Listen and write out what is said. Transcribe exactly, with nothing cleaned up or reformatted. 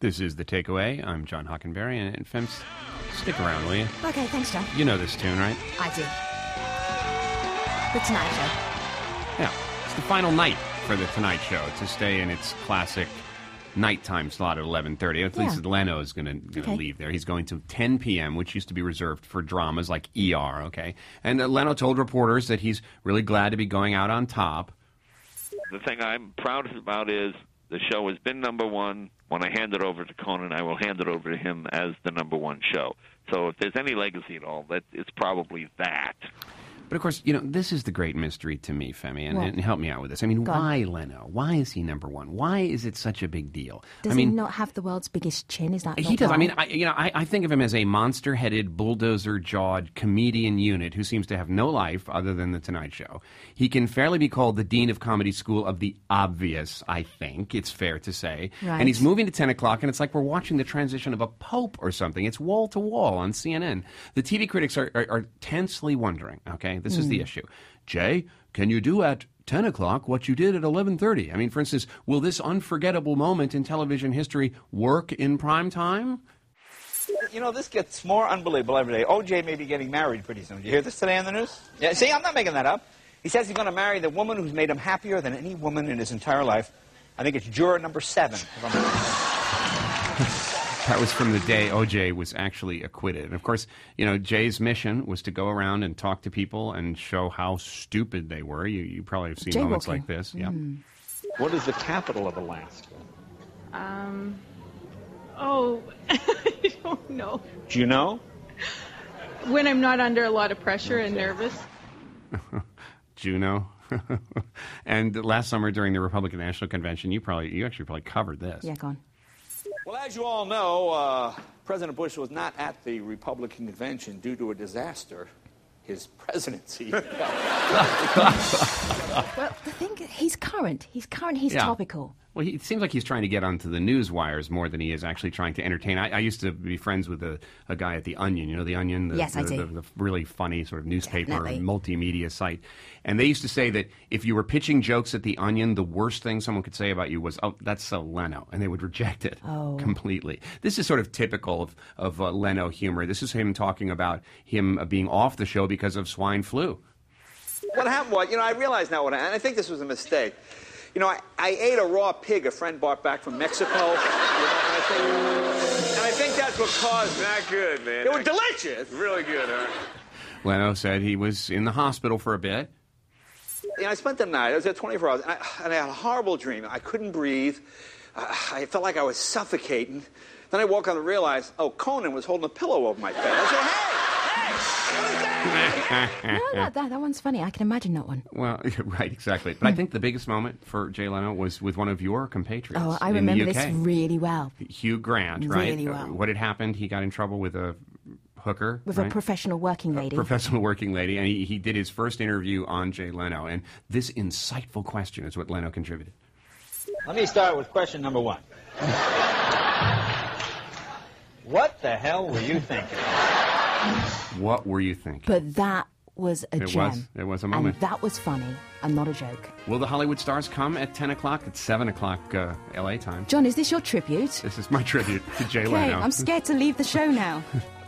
This is The Takeaway. I'm John Hockenberry, and Femmes, stick around, will you? Okay, thanks, John. You know this tune, right? I do. The Tonight Show. Yeah. It's the final night for The Tonight Show to stay in its classic nighttime slot at eleven thirty. At least Yeah. Leno is going to Okay. leave there. He's going to ten p.m., which used to be reserved for dramas like E R, okay? And uh, Leno told reporters that he's really glad to be going out on top. The thing I'm proudest about is the show has been number one. When I hand it over to Conan, I will hand it over to him as the number one show. So if there's any legacy at all, that it's probably that. But, of course, you know, this is the great mystery to me, Femi, and, What? and help me out with this. I mean, Go on. why Leno? Why is he number one? Why is it such a big deal? Does I mean, he not have the world's biggest chin? Is that he not does. I why? mean, I, you know, I, I think of him as a monster-headed, bulldozer-jawed comedian unit who seems to have no life other than The Tonight Show. He can fairly be called the dean of comedy school of the obvious, I think. It's fair to say. Right. And he's moving to ten o'clock, and it's like we're watching the transition of a pope or something. It's wall-to-wall on C N N. The T V critics are, are, are tensely wondering, okay? This is the Hmm. issue. Jay, can you do at ten o'clock what you did at eleven thirty? I mean, for instance, will this unforgettable moment in television history work in prime time? You know, this gets more unbelievable every day. O J may be getting married pretty soon. Did you hear this today on the news? Yeah, see, I'm not making that up. He says he's going to marry the woman who's made him happier than any woman in his entire life. I think it's juror number seven. if I'm- That was from the day O J was actually acquitted. And of course, you know, Jay's mission was to go around and talk to people and show how stupid they were. You, you probably have seen moments Jaywalking. like this. Yeah. What is the capital of Alaska? Um, oh, I don't know. Do you know? When I'm not under a lot of pressure and nervous. Juneau. And last summer during the Republican National Convention, you probably, you actually probably covered this. Yeah, go on. Well, as you all know, uh, President Bush was not at the Republican convention due to a disaster, his presidency. Well, the thing, he's current. He's current. He's Yeah. topical. Well, he, it seems like he's trying to get onto the news wires more than he is actually trying to entertain. I, I used to be friends with a, a guy at The Onion. You know The Onion? The, Yes, the, I do. The, the really funny sort of newspaper, Definitely. multimedia site. And they used to say that if you were pitching jokes at The Onion, the worst thing someone could say about you was, oh, that's so Leno. And they would reject it Oh. completely. This is sort of typical of, of uh, Leno humor. This is him talking about him uh, being off the show because of swine flu. What happened was, you know, I realize now what I, and I think this was a mistake. You know, I, I ate a raw pig a friend brought back from Mexico. You know, and, I think, and I think that's what caused it. Not good, man. It was delicious. Really good, huh? Leno said he was in the hospital for a bit. You know, I spent the night, I was there twenty-four hours, and I, and I had a horrible dream. I couldn't breathe. Uh, I felt like I was suffocating. Then I woke up and realized, oh, Conan was holding a pillow over my face. I said, hey, hey, what is that? No, that, that, that one's funny. I can imagine that one. Well, right, exactly. But I think the biggest moment for Jay Leno was with one of your compatriots. Oh, I in remember the U K. this really well. Hugh Grant, right? Really well. Uh, what had happened? He got in trouble with a hooker. With right? a professional working lady. Professional working lady, and he, he did his first interview on Jay Leno. And this insightful question is what Leno contributed. Let me start with question number one. What the hell were you thinking? What were you thinking? But that was a It gem. was. It was a moment. And that was funny and not a joke. Will the Hollywood stars come at ten o'clock? It's seven o'clock uh, L A time. John, is this your tribute? This is my tribute to Jay Okay, Leno. I'm scared to leave the show now.